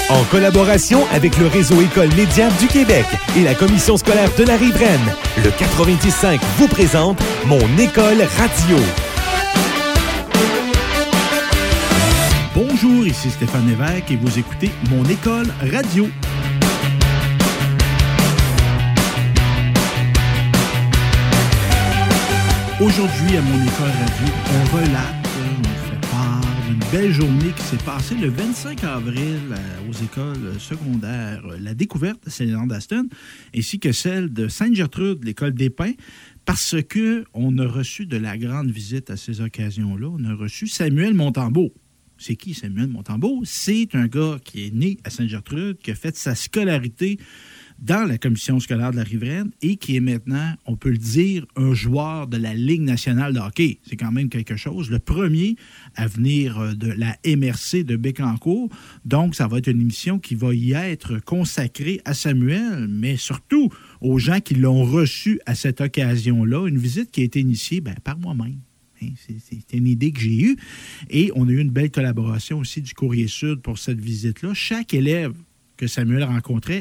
En collaboration avec le réseau École Média du Québec et la commission scolaire de la Riveraine, le 90.5 vous présente Mon École Radio. Bonjour, ici Stéphane Lévesque et vous écoutez Mon École Radio. Aujourd'hui, à Mon École Radio, on relate, on fait part d'une belle journée qui s'est passée le 25 avril aux écoles secondaires. La découverte de Saint-Léonard-d'Aston, ainsi que celle de Sainte-Gertrude, l'école des Pins, parce qu'on a reçu de la grande visite à ces occasions-là. On a reçu Samuel Montembeault. C'est qui Samuel Montembeault? C'est un gars qui est né à Sainte-Gertrude, qui a fait sa scolarité dans la commission scolaire de la Riveraine et qui est maintenant, on peut le dire, un joueur de la Ligue nationale de hockey. C'est quand même quelque chose. Le premier à venir de la MRC de Bécancour. Donc, ça va être une émission qui va y être consacrée à Samuel, mais surtout aux gens qui l'ont reçu à cette occasion-là. Une visite qui a été initiée par moi-même. C'est une idée que j'ai eue. Et on a eu une belle collaboration aussi du Courrier Sud pour cette visite-là. Chaque élève que Samuel rencontrait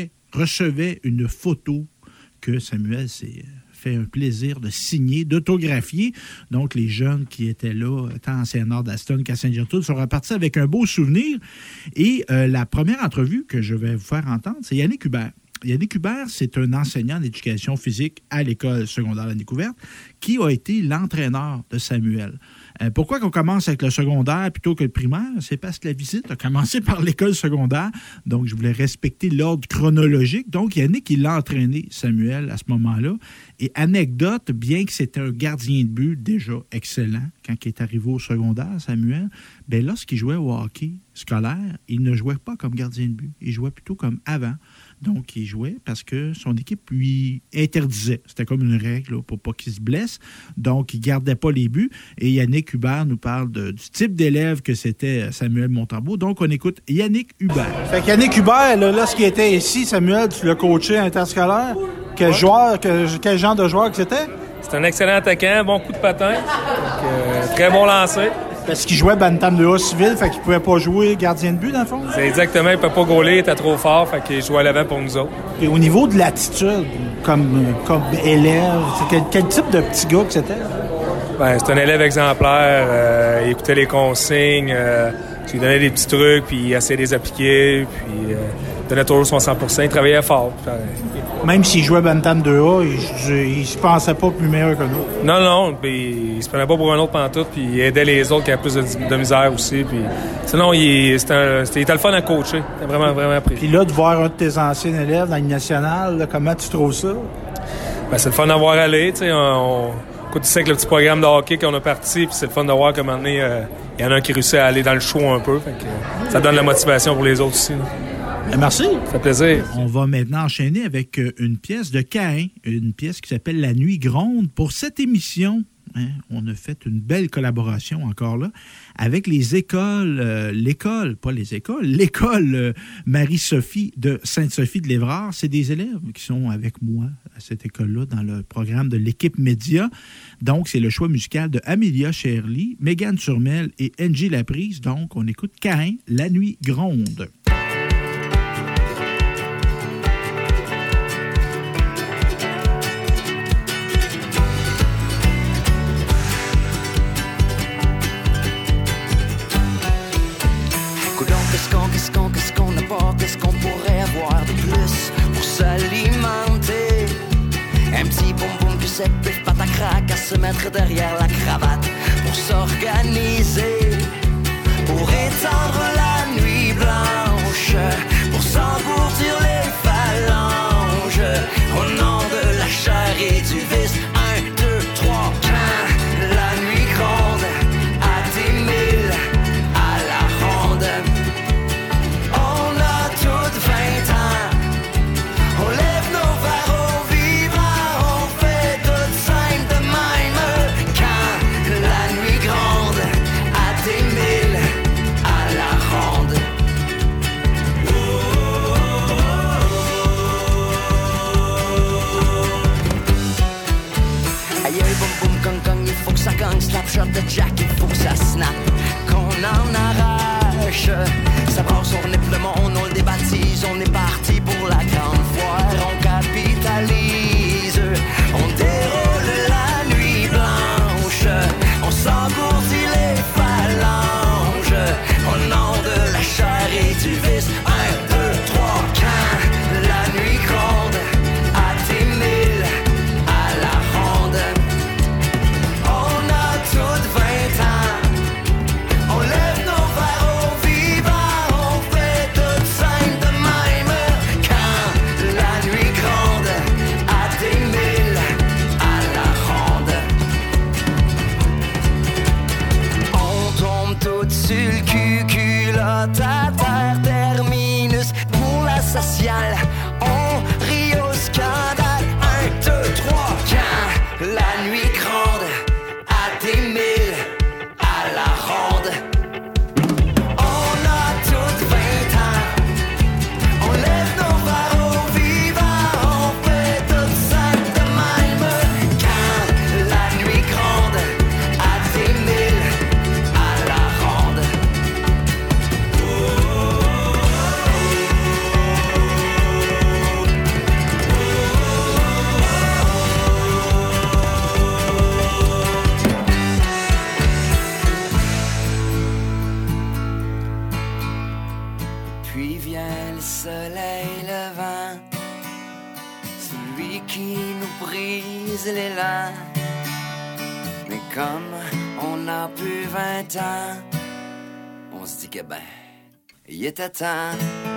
recevait une photo que Samuel s'est fait un plaisir de signer, d'autographier. Donc, les jeunes qui étaient là, tant à Saint-Léonard-d'Aston qu'à Sainte-Gertrude, sont repartis avec un beau souvenir. Et la première entrevue que je vais vous faire entendre, c'est Yannick Hubert. Yannick Hubert, c'est un enseignant d'éducation physique à l'école secondaire La Découverte qui a été l'entraîneur de Samuel. Pourquoi qu'on commence avec le secondaire plutôt que le primaire? C'est parce que la visite a commencé par l'école secondaire, donc je voulais respecter l'ordre chronologique. Donc, Yannick, il a entraîné Samuel à ce moment-là. Et anecdote, bien que c'était un gardien de but déjà excellent quand il est arrivé au secondaire, Samuel, bien lorsqu'il jouait au hockey scolaire, il ne jouait pas comme gardien de but, il jouait plutôt comme avant. Donc, il jouait parce que son équipe lui interdisait. C'était comme une règle là, pour pas qu'il se blesse. Donc, il ne gardait pas les buts. Et Yannick Hubert nous parle du type d'élève que c'était Samuel Montembeault. Donc, on écoute Yannick Hubert. Fait que Yannick Hubert, lorsqu'il était ici, Samuel, tu l'as coaché interscolaire. Quel genre de joueur que c'était? C'est un excellent attaquant, bon coup de patin. Très bon lancer. Parce qu'il jouait Bantam de A civil, fait qu'il pouvait pas jouer gardien de but, dans le fond? C'est exactement, il ne peut pas gauler, il était trop fort, fait qu'il jouait à l'avant pour nous autres. Et au niveau de l'attitude, comme élève, quel type de petit gars que c'était? C'est un élève exemplaire, il écoutait les consignes, il lui donnait des petits trucs, puis il essayait de les appliquer, puis il donnait toujours son 100%, il travaillait fort. Même s'il jouait Bantam 2A, il se pensait pas plus meilleur que nous. Non, puis il se prenait pas pour un autre pantoute, puis il aidait les autres qui avaient plus de misère aussi. Puis sinon, il était le fun à coacher. C'était vraiment, vraiment apprécié. Puis là, de voir un de tes anciens élèves dans la Ligue nationale, comment tu trouves ça? C'est le fun d'avoir allé. On écoute ici avec le petit programme de hockey qu'on a parti, puis c'est le fun de voir comment il y en a un qui réussit à aller dans le show un peu. Fait que, ça donne la motivation pour les autres aussi. Là. Merci. Ça fait plaisir. On va maintenant enchaîner avec une pièce de Caïn, une pièce qui s'appelle La Nuit gronde. Pour cette émission, on a fait une belle collaboration encore là avec les écoles, l'école Marie-Sophie de Sainte-Sophie de l'Évrard. C'est des élèves qui sont avec moi à cette école-là dans le programme de l'équipe média. Donc, c'est le choix musical de Amélia Sherly, Mégane Turmel et Angie Laprise. Donc, on écoute Caïn, La Nuit gronde. Qu'est-ce qu'on n'a pas, qu'est-ce qu'on pourrait avoir de plus pour s'alimenter? Un petit bonbon puis sec, pif patacrac à se mettre derrière la cravate pour s'organiser, pour étendre la nuit blanche, pour s'engourdir les phalanges au nom de la chair et du vice. 1, 2, 3, quand la nuit gronde à 10 000 à la ronde. On lève nos verres aux vivants, on fait tout simple de même. Quand la nuit gronde à 10 000 à la ronde. Puis vient le soleil levant, celui qui nous brise l'élan. Mais comme on n'a plus 20 ans, on se dit que il était temps.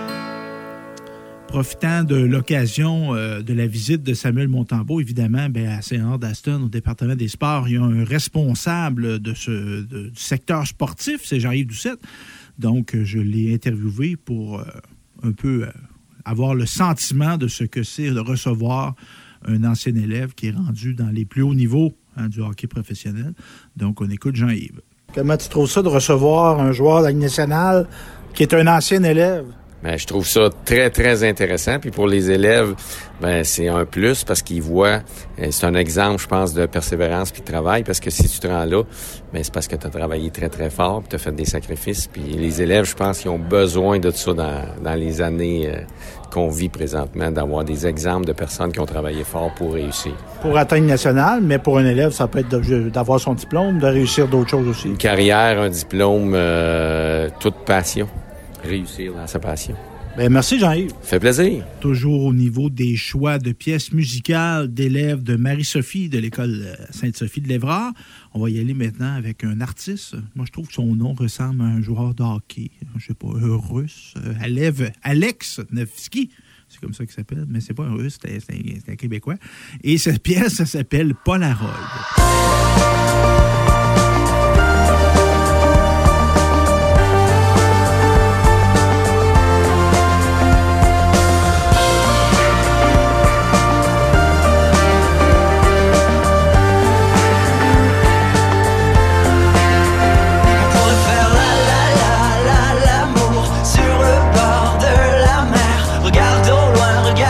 Profitant de l'occasion de la visite de Samuel Montembeault, évidemment, à Saint-Henri-d'Aston, au département des sports, il y a un responsable du secteur sportif, c'est Jean-Yves Doucette. Donc, je l'ai interviewé pour un peu avoir le sentiment de ce que c'est de recevoir un ancien élève qui est rendu dans les plus hauts niveaux du hockey professionnel. Donc, on écoute Jean-Yves. Comment tu trouves ça de recevoir un joueur de la Ligue nationale qui est un ancien élève? Ben, je trouve ça très, très intéressant. Puis pour les élèves, c'est un plus parce qu'ils voient, c'est un exemple, je pense, de persévérance puis de travail. Parce que si tu te rends là, c'est parce que tu as travaillé très, très fort puis tu as fait des sacrifices. Puis les élèves, je pense, qu'ils ont besoin de ça dans les années qu'on vit présentement, d'avoir des exemples de personnes qui ont travaillé fort pour réussir. Pour atteindre national, mais pour un élève, ça peut être d'avoir son diplôme, de réussir d'autres choses aussi. Une carrière, un diplôme, toute passion. Réussir dans sa passion. Merci Jean-Yves. Ça fait plaisir. Toujours au niveau des choix de pièces musicales d'élèves de Marie-Sophie de l'école Sainte-Sophie de l'Évrard. On va y aller maintenant avec un artiste. Moi, je trouve que son nom ressemble à un joueur de hockey. Je sais pas, un russe. Alex Nevsky. C'est comme ça qu'il s'appelle, mais c'est pas un russe, c'est un Québécois. Et cette pièce, ça s'appelle Polaroid.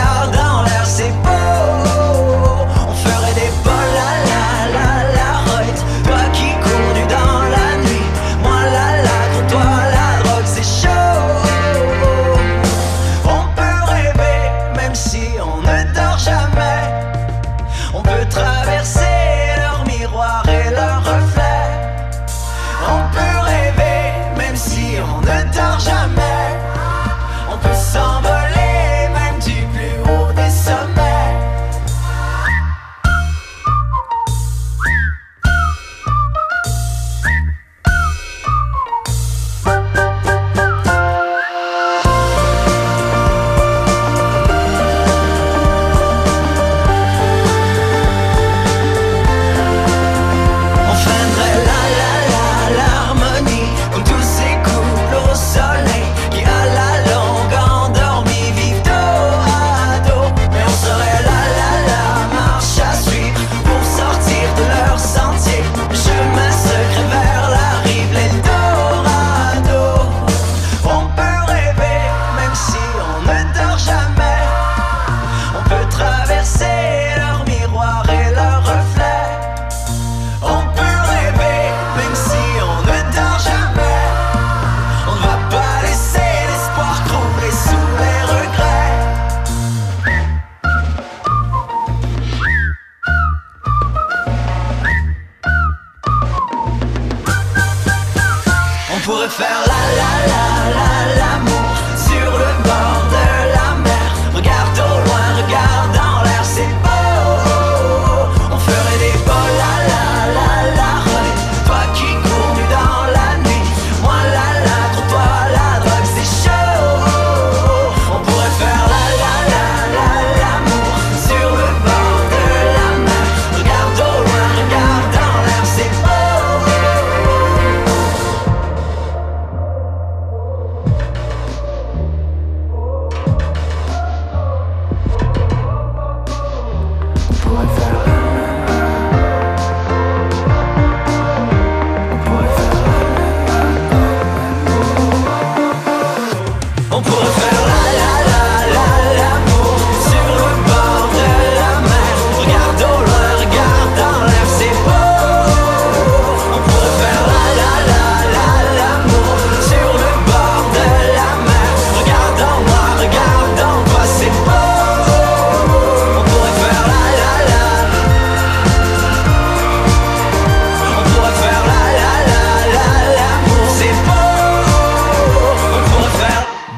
On ferait des Polaroid.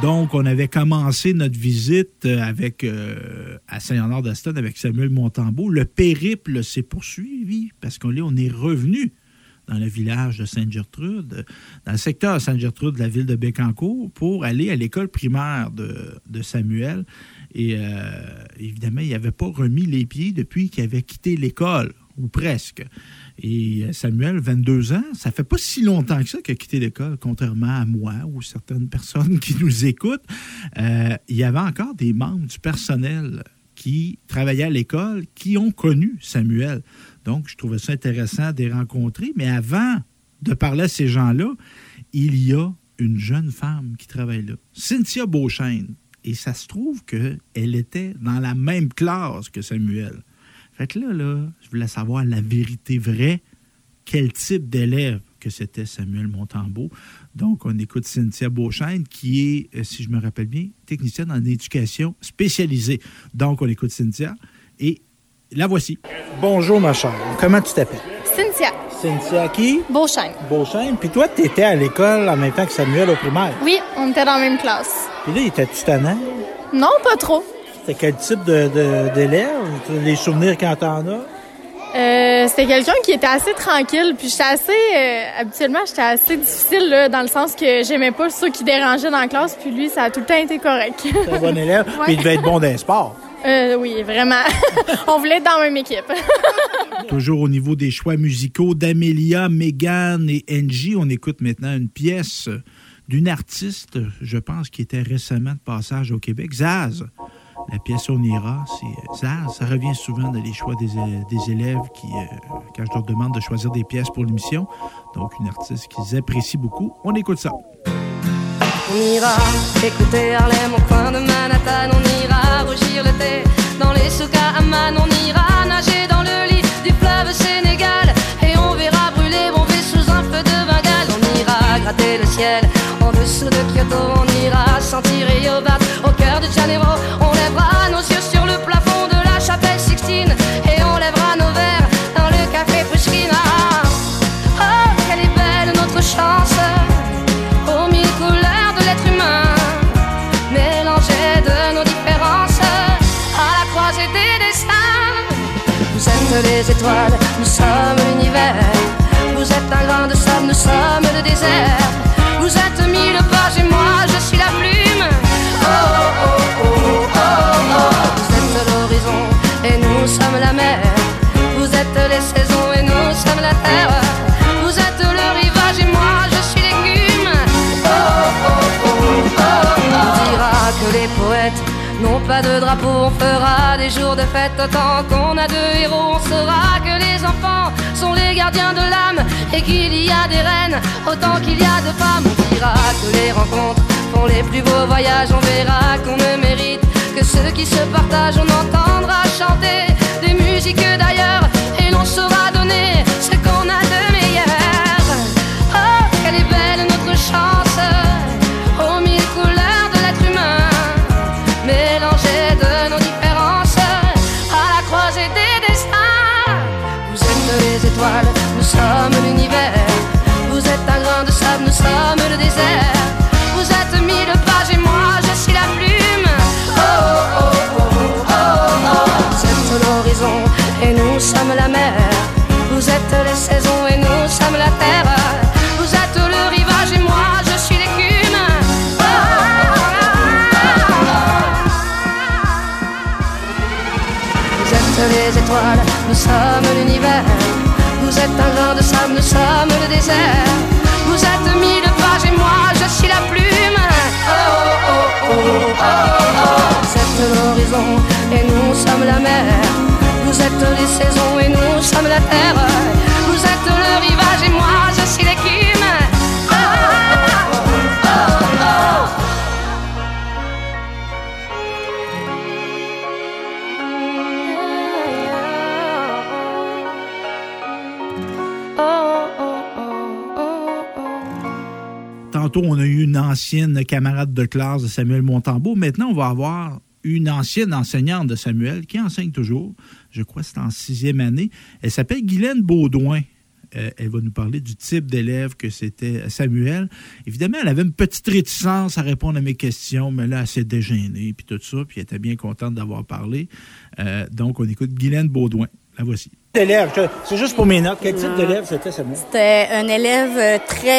Donc, on avait commencé notre visite à Saint-Léonard-d'Aston avec Samuel Montembeault. Le périple s'est poursuivi parce qu'on est revenu dans le village de Sainte-Gertrude, dans le secteur Sainte-Gertrude de la ville de Bécancour, pour aller à l'école primaire de Samuel. Et évidemment, il n'avait pas remis les pieds depuis qu'il avait quitté l'école, ou presque. Et Samuel, 22 ans, ça fait pas si longtemps que ça qu'il a quitté l'école, contrairement à moi ou certaines personnes qui nous écoutent. Il y avait encore des membres du personnel qui travaillaient à l'école qui ont connu Samuel. Donc, je trouvais ça intéressant de les rencontrer. Mais avant de parler à ces gens-là, il y a une jeune femme qui travaille là, Cynthia Beauchesne. Et ça se trouve qu'elle était dans la même classe que Samuel. Fait que là, je voulais savoir la vérité vraie, quel type d'élève que c'était Samuel Montembeault. Donc, on écoute Cynthia Beauchesne, qui est, si je me rappelle bien, technicienne en éducation spécialisée. Donc, on écoute Cynthia et la voici. Bonjour, ma chère. Comment tu t'appelles? Cynthia. Cynthia qui? Beauchesne. Beauchesne. Puis toi, tu étais à l'école en même temps que Samuel au primaire. Oui, on était dans la même classe. Puis là, étais-tu tannant? Non, pas trop. C'était quel type d'élève? Les souvenirs quand t'en as? C'était quelqu'un qui était assez tranquille, puis habituellement, j'étais assez difficile, là, dans le sens que j'aimais pas ceux qui dérangeaient dans la classe, puis lui, ça a tout le temps été correct. C'était un bon élève, ouais. Puis il devait être bon dans les sports. Oui, vraiment. On voulait être dans la même équipe. Toujours au niveau des choix musicaux d'Amélia, Mégane et Angie, on écoute maintenant une pièce d'une artiste, je pense, qui était récemment de passage au Québec, Zaz. La pièce On ira, c'est Zaz. Ça revient souvent dans les choix des élèves qui, quand je leur demande de choisir des pièces pour l'émission. Donc, une artiste qu'ils apprécient beaucoup. On écoute ça. On ira écouter Harlem au coin de Manhattan. On ira rougir le thé dans les souks à Amman. On ira nager dans le lit du fleuve Sénégal. Et on verra brûler Bombay sous un feu de Bengale. On ira gratter le ciel en dessous de Kyoto. On ira sentir Yobat au cœur de Janeiro. On lèvera nos yeux sur le plafond de la chapelle Sixtine. Et on lèvera nos verres dans le café Pushkin. Oh, quelle est belle notre chance, aux mille couleurs de l'être humain, mélangées de nos différences, à la croisée des destins. Vous êtes les étoiles, nous sommes l'univers. Vous êtes un grain de sable, nous sommes le désert. Vous êtes mille pages et moi je suis la plume. Oh oh oh oh oh oh. Vous êtes l'horizon et nous sommes la mer. Vous êtes les saisons et nous sommes la terre. Vous êtes le rivage et moi je suis l'écume. Oh oh oh oh oh. On dira que les poètes n'ont pas de drapeau. On fera des jours de fête autant qu'on a de héros. On saura que les enfants sont les gardiens de l'âme et qu'il y a des reines autant qu'il y a de femmes. On dira que les rencontres font les plus beaux voyages. On verra qu'on ne mérite que ceux qui se partagent. On entendra chanter des musiques d'ailleurs et l'on saura donner ce qu'on a de meilleur. Oh, quelle est belle notre chance, aux mille couleurs de l'être humain, mélangées de nos différences, à la croisée des destins. Vous êtes les étoiles, nous sommes l'univers. Vous êtes un grain de sable, nous sommes le désert. Vous êtes mille pages et moi je suis la plume. Oh oh oh oh oh oh. Vous êtes l'horizon et nous sommes la mer. Vous êtes les saisons et nous sommes la terre. Vous êtes le rivage et moi je suis l'écume. Oh oh oh oh. Vous êtes les étoiles, nous sommes l'univers. Vous êtes un grain de sable, nous sommes le désert. Vous êtes mille pages et moi je suis la plume. Oh oh oh oh oh oh. Vous êtes l'horizon et nous sommes la mer. Vous êtes les saisons et nous sommes la terre. Vous êtes le rivage et moi je suis l'écume. Oh oh oh oh oh. Tantôt, on a eu une ancienne camarade de classe de Samuel Montembeault. Maintenant, on va avoir une ancienne enseignante de Samuel qui enseigne toujours. Je crois que c'est en 6e année. Elle s'appelle Guylaine Baudouin. elle va nous parler du type d'élève que c'était Samuel. Évidemment, elle avait une petite réticence à répondre à mes questions, mais là, elle s'est déjeunée, puis tout ça, puis elle était bien contente d'avoir parlé. Donc, on écoute Guylaine Baudouin. La voici. D'élève, c'est juste pour mes notes. Quel type d'élève c'était, Samuel? C'était un élève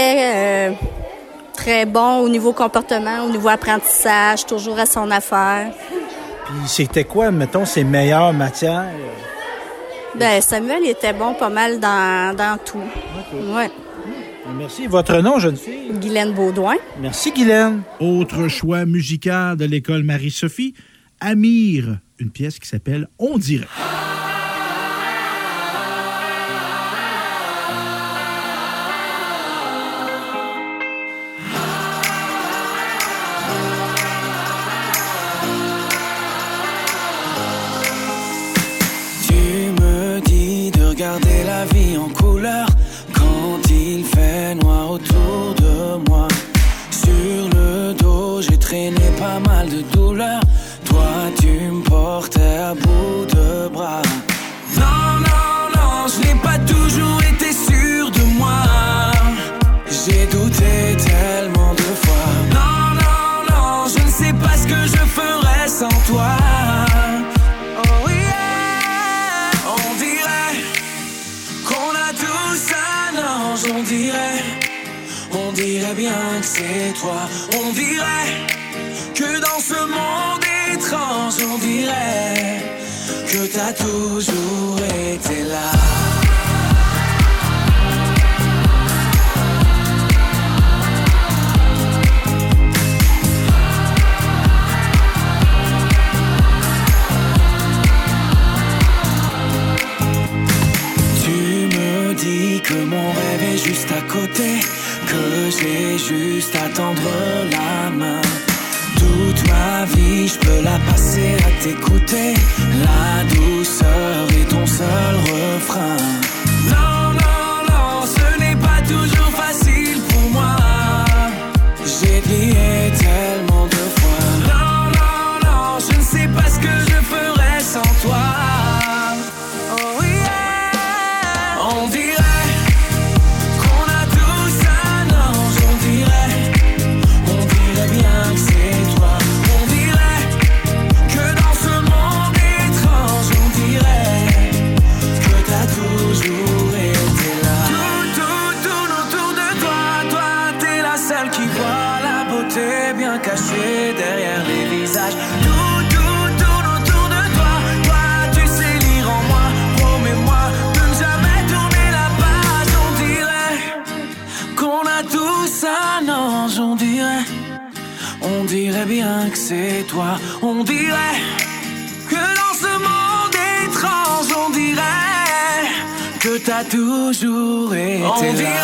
très bon au niveau comportement, au niveau apprentissage, toujours à son affaire. Puis c'était quoi, mettons, ses meilleures matières? Ben Samuel, il était bon pas mal dans tout. Okay. Ouais. Merci. Votre nom, jeune fille? Guylaine Baudouin. Merci, Guylaine. Autre choix musical de l'école Marie-Sophie, Amir, une pièce qui s'appelle « On dirait ». Regarder la vie en couleur quand il fait noir autour de moi. Sur le dos, j'ai traîné pas mal de douleurs. Toi, tu me portais à bout de bras. Non, non, non, je n'ai pas toujours été sûr de moi. J'ai douté tellement de fois. Non, non, non, je ne sais pas ce que je ferais sans toi. On dirait bien que c'est toi. On dirait que dans ce monde étrange, on dirait que t'as toujours été là. Que mon rêve est juste à côté, que j'ai juste à tendre la main. Toute ma vie, je peux la passer à t'écouter. La douceur est ton seul refrain. Non, non, non, ce n'est pas toujours facile pour moi. J'ai plié tellement de fois. Non, non, non, je ne sais pas ce que je ferais sans toi. Oh yeah, on dirait derrière les visages. Tout autour de toi. Toi, tu sais lire en moi. Promets-moi de ne jamais tourner la page. On dirait qu'on a tous un ange. On dirait bien que c'est toi. On dirait que dans ce monde étrange, on dirait que t'as toujours été là. On dirait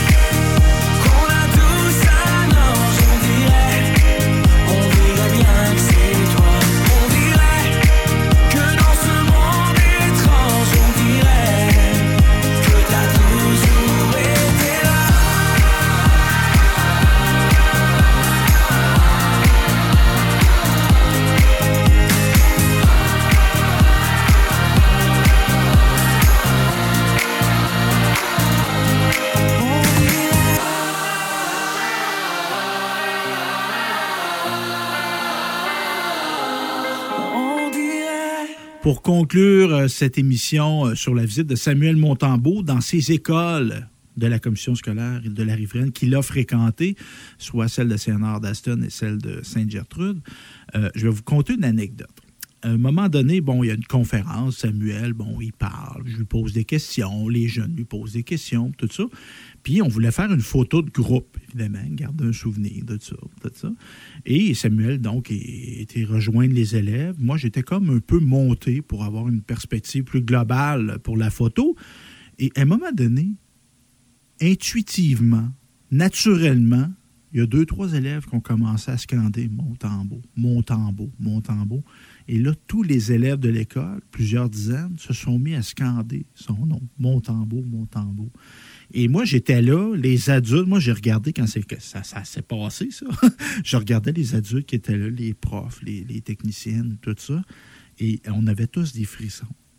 Pour conclure cette émission sur la visite de Samuel Montembeault dans ses écoles de la commission scolaire de la Rive-Reine qu'il a fréquentées, soit celle de Saint-Léonard-d'Aston et celle de Sainte-Gertrude, je vais vous conter une anecdote. À un moment donné, il y a une conférence, Samuel, il parle, je lui pose des questions, les jeunes lui posent des questions, tout ça. Puis on voulait faire une photo de groupe, évidemment, garder un souvenir de ça, tout ça. Et Samuel, donc, était rejoindre les élèves. Moi, j'étais comme un peu monté pour avoir une perspective plus globale pour la photo. Et à un moment donné, intuitivement, naturellement, il y a 2-3 élèves qui ont commencé à scander « Montembeault, Montembeault, Montembeault ». Et là, tous les élèves de l'école, plusieurs dizaines, se sont mis à scander son nom, « Montembeault, Montembeault ». Et moi, j'étais là, les adultes, moi, j'ai regardé quand ça s'est passé, ça. Je regardais les adultes qui étaient là, les profs, les techniciennes, tout ça. Et on avait tous des frissons.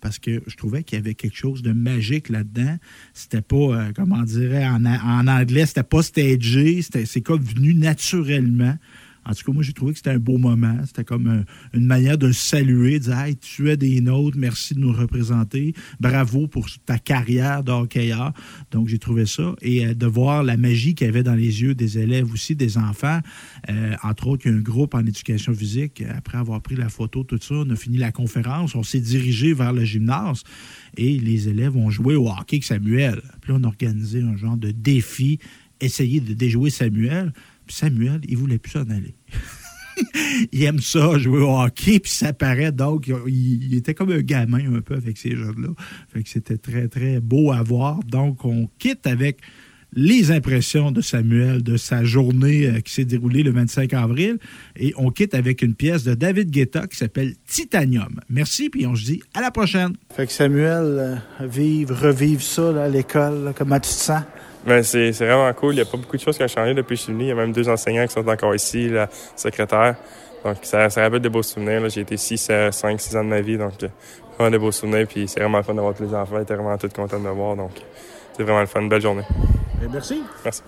parce que je trouvais qu'il y avait quelque chose de magique là-dedans. C'était pas, comment on dirait en anglais, c'était pas stagé, c'est comme venu naturellement. En tout cas, moi, j'ai trouvé que c'était un beau moment. C'était comme une manière de se saluer, de dire « Hey, tu es des nôtres, merci de nous représenter. Bravo pour ta carrière de hockeyeur. » Donc, j'ai trouvé ça. Et de voir la magie qu'il y avait dans les yeux des élèves aussi, des enfants. Entre autres, il y a un groupe en éducation physique. Après avoir pris la photo, tout ça, on a fini la conférence. On s'est dirigé vers le gymnase. Et les élèves ont joué au hockey avec Samuel. Puis là, on a organisé un genre de défi, essayer de déjouer Samuel. Puis Samuel, il voulait plus s'en aller. Il aime ça, jouer au hockey, puis ça paraît. Donc, il était comme un gamin un peu avec ces jeunes-là. Fait que c'était très, très beau à voir. Donc, on quitte avec les impressions de Samuel de sa journée qui s'est déroulée le 25 avril. Et on quitte avec une pièce de David Guetta qui s'appelle Titanium. Merci, puis on se dit à la prochaine. Fait que Samuel, revivre ça là, à l'école, là, comment tu te sens? Ben, c'est vraiment cool. Il n'y a pas beaucoup de choses qui ont changé depuis que je suis venu. Il y a même 2 enseignants qui sont encore ici, la secrétaire. Donc, ça rappelle de beaux souvenirs. Là. J'ai été 5, 6 ans de ma vie. Donc, vraiment de beaux souvenirs. Puis, c'est vraiment le fun de voir tous les enfants. Ils étaient vraiment tous contents de me voir. Donc, c'est vraiment le fun. Belle journée. Et merci. Merci.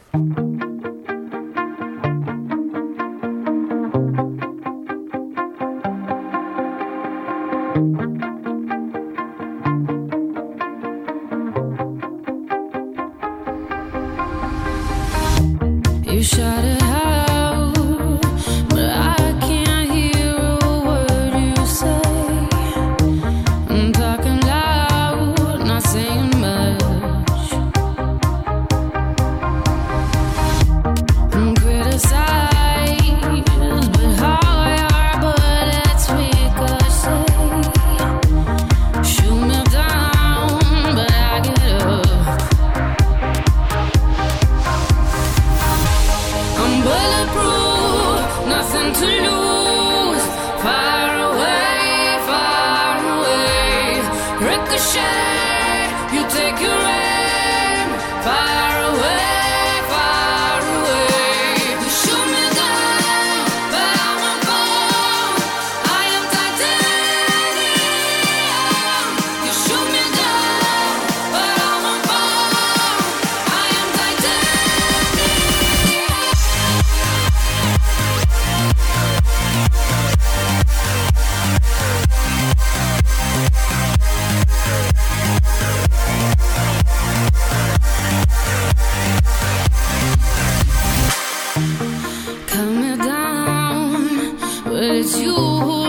You shout it out, but I can't hear a word you say. I'm talking loud, not saying much. I'm criticized, but how your bullets ricochet. Shoot me down, but I get up. I'm bulletproof, nothing to lose. Far away, ricochet. You take your aim. Far away. You shoot me down, but I won't fall. I am titanium. You shoot me down, but I won't fall. I am titanium. Cut me down, but it's you who